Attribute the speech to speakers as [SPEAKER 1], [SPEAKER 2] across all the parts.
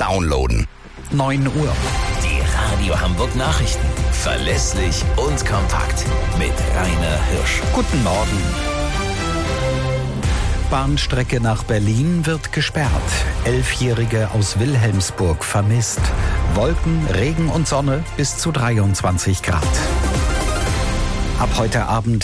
[SPEAKER 1] downloaden.
[SPEAKER 2] 9 Uhr.
[SPEAKER 3] Die Radio Hamburg Nachrichten. Verlässlich und kompakt. Mit Rainer Hirsch.
[SPEAKER 2] Guten Morgen. Bahnstrecke nach Berlin wird gesperrt. 11-Jährige aus Wilhelmsburg vermisst. Wolken, Regen und Sonne bis zu 23 Grad. Ab heute Abend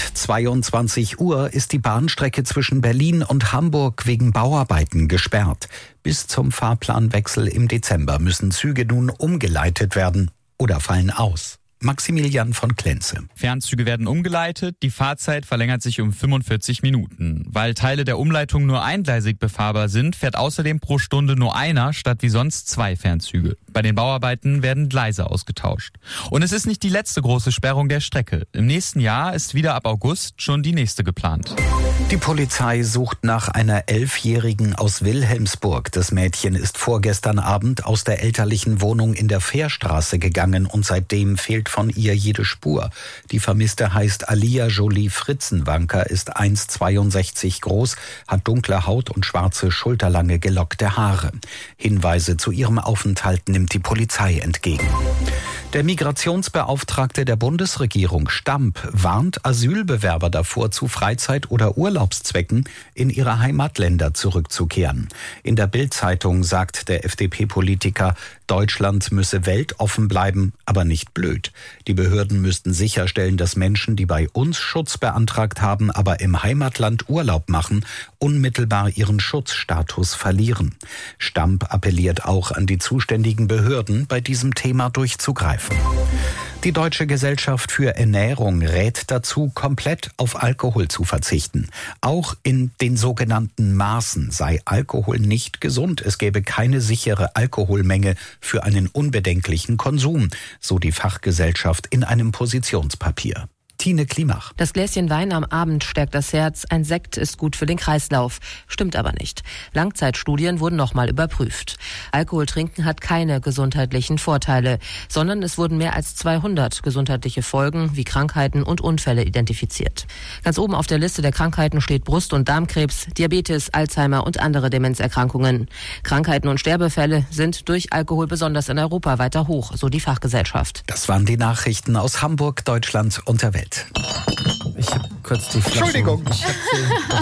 [SPEAKER 2] 22 Uhr ist die Bahnstrecke zwischen Berlin und Hamburg wegen Bauarbeiten gesperrt. Bis zum Fahrplanwechsel im Dezember müssen Züge nun umgeleitet werden oder fallen aus. Maximilian von Klenze.
[SPEAKER 4] Fernzüge werden umgeleitet, die Fahrzeit verlängert sich um 45 Minuten. Weil Teile der Umleitung nur eingleisig befahrbar sind, fährt außerdem pro Stunde nur einer statt wie sonst 2 Fernzüge. Bei den Bauarbeiten werden Gleise ausgetauscht. Und es ist nicht die letzte große Sperrung der Strecke. Im nächsten Jahr ist wieder ab August schon die nächste geplant.
[SPEAKER 2] Die Polizei sucht nach einer 11-Jährigen aus Wilhelmsburg. Das Mädchen ist vorgestern Abend aus der elterlichen Wohnung in der Fährstraße gegangen und seitdem fehlt von ihr jede Spur. Die Vermisste heißt Alia Jolie Fritzenwanker, ist 1,62 groß, hat dunkle Haut und schwarze, schulterlange, gelockte Haare. Hinweise zu ihrem Aufenthalt nimmt die Polizei entgegen. Der Migrationsbeauftragte der Bundesregierung, Stamp, warnt Asylbewerber davor, zu Freizeit- oder Urlaubszwecken in ihre Heimatländer zurückzukehren. In der Bild-Zeitung sagt der FDP-Politiker, Deutschland müsse weltoffen bleiben, aber nicht blöd. Die Behörden müssten sicherstellen, dass Menschen, die bei uns Schutz beantragt haben, aber im Heimatland Urlaub machen, unmittelbar ihren Schutzstatus verlieren. Stamp appelliert auch an die zuständigen Behörden, bei diesem Thema durchzugreifen. Die Deutsche Gesellschaft für Ernährung rät dazu, komplett auf Alkohol zu verzichten. Auch in den sogenannten Maßen sei Alkohol nicht gesund. Es gäbe keine sichere Alkoholmenge für einen unbedenklichen Konsum, so die Fachgesellschaft in einem Positionspapier. Tine Klimach.
[SPEAKER 5] Das Gläschen Wein am Abend stärkt das Herz, ein Sekt ist gut für den Kreislauf. Stimmt aber nicht. Langzeitstudien wurden nochmal überprüft. Alkohol trinken hat keine gesundheitlichen Vorteile, sondern es wurden mehr als 200 gesundheitliche Folgen wie Krankheiten und Unfälle identifiziert. Ganz oben auf der Liste der Krankheiten steht Brust- und Darmkrebs, Diabetes, Alzheimer und andere Demenzerkrankungen. Krankheiten und Sterbefälle sind durch Alkohol besonders in Europa weiter hoch, so die Fachgesellschaft.
[SPEAKER 2] Das waren die Nachrichten aus Hamburg, Deutschland und der Welt.
[SPEAKER 6] Ich habe kurz die Flaschen.
[SPEAKER 2] Entschuldigung.